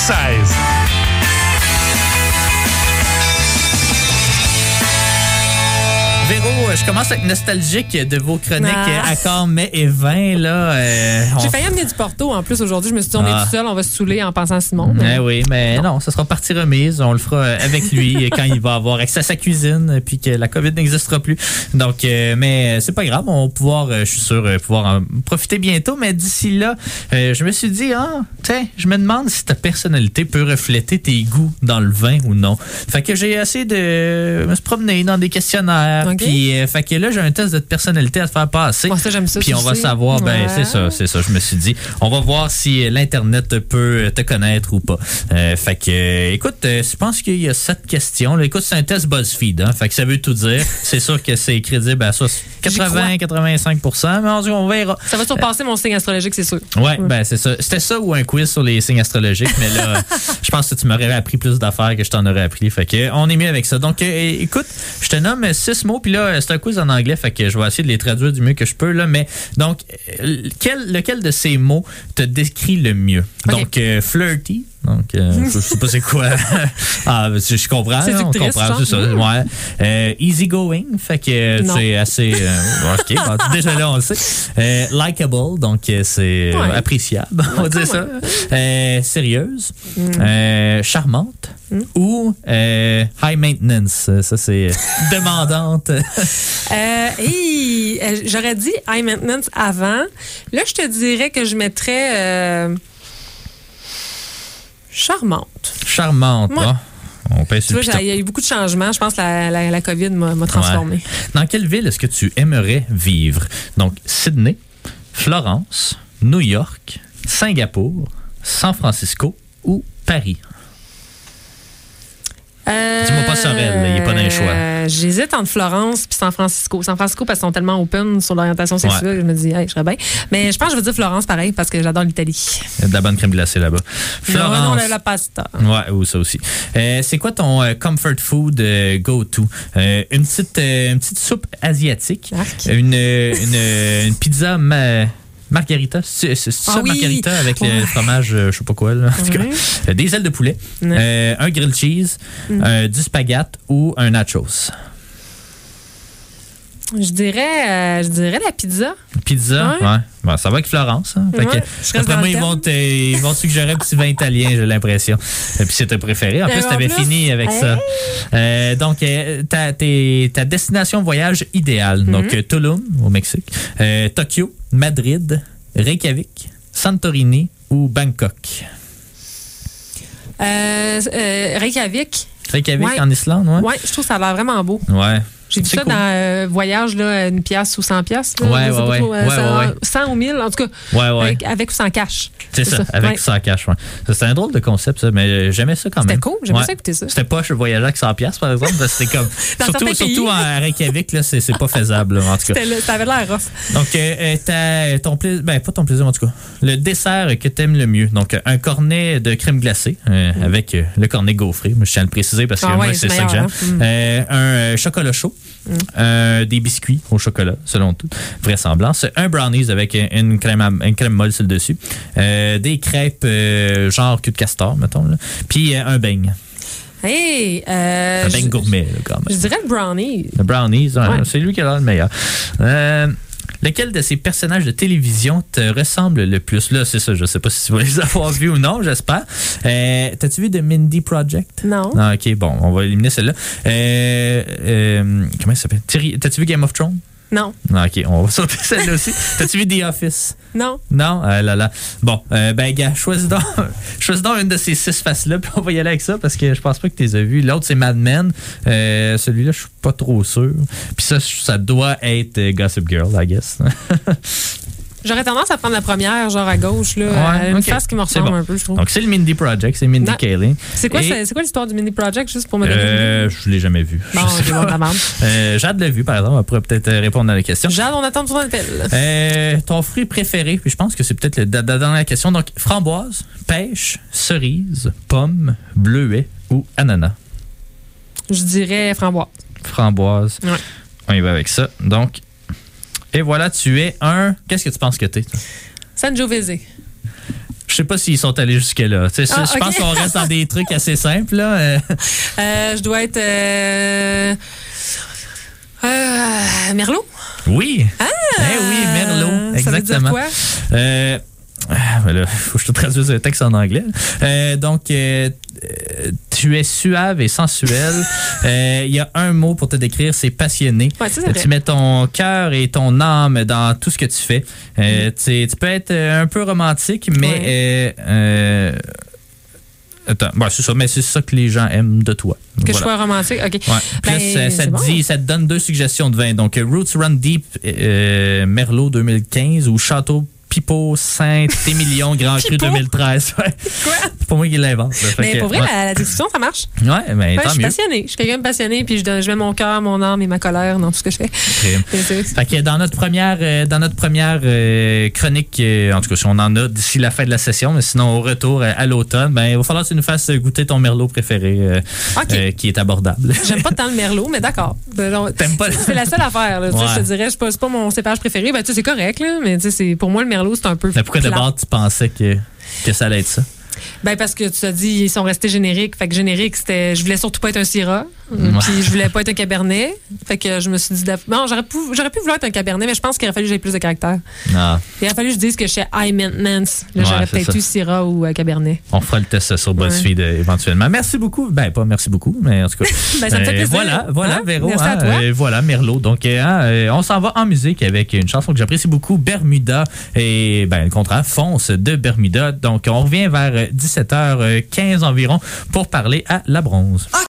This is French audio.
96. Véro, je commence à être nostalgique de vos chroniques Accords, mais et vin. Là, J'ai failli amener du Porto en plus aujourd'hui. Je me suis dit, on est tout seul, on va se saouler en pensant à Simon. Mais... oui, mais non, ça sera partie remise. On le fera avec lui quand il va avoir accès à sa cuisine puis que la COVID n'existera plus. Donc, mais c'est pas grave. On va pouvoir, je suis sûr, pouvoir en profiter bientôt. Mais d'ici là, je me suis dit, tiens, je me demande si ta personnalité peut refléter tes goûts dans le vin ou non. Fait que j'ai essayé de me promener dans des questionnaires. Okay. Puis, fait que là, j'ai un test de personnalité à te faire passer. Moi, ça, j'aime ça. Puis on va savoir, c'est ça, je me suis dit. On va voir si l'Internet peut te connaître ou pas. Fait que, écoute, je pense qu'il y a 7 questions. Là. Écoute, c'est un test BuzzFeed, hein, fait que ça veut tout dire. C'est sûr que c'est crédible à 80-85%, mais on verra. Ça va surpasser mon signe astrologique, c'est sûr. Ouais, ben c'est ça. C'était ça ou un quiz sur les signes astrologiques, mais là, je pense que tu m'aurais appris plus d'affaires que je t'en aurais appris. Fait que, on est mieux avec ça. Donc, écoute, je te nomme 6 mots, puis là, c'est un quiz en anglais, fait que je vais essayer de les traduire du mieux que je peux, là. Mais, donc, lequel de ces mots te décrit le mieux? Okay. Donc, flirty. Donc, je sais pas c'est quoi. Je comprends. C'est on comprend, c'est ça. Ouais. Easy going, fait que c'est assez. OK, bon, déjà là, on le sait. Likeable, donc c'est appréciable, on va dire ça. Sérieuse, charmante ou high maintenance. Ça, c'est demandante. J'aurais dit high maintenance avant. Là, je te dirais que je mettrais. Charmante. Ouais. On peut tu vois, il y a eu beaucoup de changements. Je pense que la COVID m'a transformé. Ouais. Dans quelle ville est-ce que tu aimerais vivre? Donc, Sydney, Florence, New York, Singapour, San Francisco ou Paris? Dis-moi pas Sorel, il n'y a pas d'un choix. J'hésite entre Florence et San Francisco. San Francisco, parce qu'ils sont tellement open sur l'orientation sexuelle, je me dis, hey, je serais bien. Mais je pense que je veux dire Florence, pareil, parce que j'adore l'Italie. Il y a de la bonne crème glacée là-bas. Florence. Non, la pasta. Ouais, ou ça aussi. C'est quoi ton comfort food go-to? Une petite soupe asiatique. Une pizza margarita, c'est ça, oui. Margarita avec le fromage, je sais pas quoi, là. En tout cas, des ailes de poulet, un grilled cheese, du spaghette ou un nachos. Je dirais la pizza. Pizza, ouais. Bon, ça va avec Florence. Hein? Fait que, après moi, ils vont te suggérer un petit vin italien, j'ai l'impression. Et puis c'est ton préféré. En plus, tu avais fini avec ça. Donc, ta destination voyage idéale. Donc, Tulum, au Mexique, Tokyo, Madrid, Reykjavik, Santorini ou Bangkok? Reykjavik. Reykjavik en Islande, ouais? Oui, je trouve que ça a l'air vraiment beau. Ouais. J'ai vu ça cool. Dans Voyage, là, 1 pièce ou 100 pièces. 100 ou 1000, en tout cas. Avec ou sans cash. C'est ça, avec ou sans cash. Ouais. C'était un drôle de concept, ça, mais j'aimais ça quand même. C'était cool, j'aimais ça écouter ça. C'était pas je voyageais avec 100 pièces par exemple, parce que c'était comme. surtout à Reykjavik, là, c'est pas faisable, là, en tout cas. Ça avait l'air rough. Donc, ton plaisir, pas ton plaisir, en tout cas. Le dessert que t'aimes le mieux. Donc, un cornet de crème glacée, avec le cornet gaufré. Je tiens à le préciser parce que moi, c'est ça que j'aime. Un chocolat chaud. Des biscuits au chocolat, selon toute vraisemblance. Un brownies avec une crème molle sur le dessus. Des crêpes genre cul de castor, mettons. Là. Puis un beigne. Un beigne gourmet, là, quand même. Je dirais le brownies. Le brownies, c'est lui qui a l'air le meilleur. Lequel de ces personnages de télévision te ressemble le plus? Là, c'est ça, je sais pas si tu vas les avoir vus ou non, j'espère. T'as-tu vu The Mindy Project? Non. Ah, OK, bon, on va éliminer celle-là. Comment ça s'appelle? T'as-tu vu Game of Thrones? Non. Ah, OK, on va sauter celle-là aussi. T'as-tu vu The Office? Non. Non? Là. Bon, gars, choisis donc une de ces 6 faces-là, puis on va y aller avec ça, parce que je pense pas que tu les as vus. L'autre, c'est Mad Men. Celui-là, je suis pas trop sûr. Puis ça doit être Gossip Girl, I guess. J'aurais tendance à prendre la première, genre à gauche, là, une face qui me ressemble un peu, je trouve. Donc, c'est le Mindy Project, c'est Mindy Kaling. C'est quoi l'histoire du Mindy Project, juste pour me donner je l'ai jamais vu. Bon, j'ai bon d'amende. Jade l'a vu, par exemple. On pourrait peut-être répondre à la question. Jade, on attend ton appel. Ton fruit préféré, puis je pense que c'est peut-être la dernière question. Donc, framboise, pêche, cerise, pomme, bleuet ou ananas? Je dirais framboise. Framboise. Ouais. On y va avec ça. Donc, et voilà, tu es un... Qu'est-ce que tu penses que t'es? Sangiovese. Je sais pas s'ils sont allés jusque-là. Je pense qu'on reste dans des trucs assez simples. Là. Je dois être... Merlot? Oui. Oui, Merlot. Exactement. Ça veut dire quoi? Là, faut que je te traduise le texte en anglais. Donc, tu es suave et sensuel. Il y a un mot pour te décrire, c'est passionné. Ouais, ça, c'est vrai. Tu mets ton cœur et ton âme dans tout ce que tu fais. Tu peux être un peu romantique, mais... Attends, c'est ça, mais c'est ça que les gens aiment de toi. Que je sois romantique, OK. Ouais. Plus, ça te donne 2 suggestions de vin. Donc, Roots Run Deep, Merlot 2015 ou Château Pipo Saint-Émilion Grand Cru 2013. Ouais. Quoi? C'est pas moi qui l'invente. Mais pour vrai, la discussion, ça marche. Ouais, mais tant je suis mieux. passionnée. Je suis quelqu'un de passionné, puis je mets mon cœur, mon âme et ma colère dans tout ce que je fais. Fait que dans notre première chronique, en tout cas, si on en a d'ici la fin de la session, mais sinon au retour à l'automne, il va falloir que tu nous fasses goûter ton Merlot préféré, qui est abordable. J'aime pas tant le Merlot, mais d'accord. T'aimes pas? C'est la seule affaire. Là, je te dirais, c'est pas mon cépage préféré. C'est correct, là, mais pour moi, le Merlot, c'est un peu. Mais pourquoi d'abord tu pensais que ça allait être ça? Parce que tu as dit ils sont restés génériques. Fait que générique, c'était je voulais surtout pas être un Syrah. Puis je voulais pas être un Cabernet. Fait que je me suis dit bon, j'aurais pu vouloir être un Cabernet, mais je pense qu'il aurait fallu que j'aie plus de caractère. Non. Il aurait fallu que je dise que je suis high maintenance. Là, j'aurais peut-être eu Syrah ou Cabernet. On fera le test sur BuzzFeed éventuellement. Merci beaucoup. Pas merci beaucoup, mais en tout cas. Ça me fait plaisir. Voilà, Véro. Merci à toi. Voilà, Merlot. Donc, on s'en va en musique avec une chanson que j'apprécie beaucoup, Bermuda. Et le contraire, Fonce de Bermuda. Donc, on revient vers 17h15 environ pour parler à la bronze.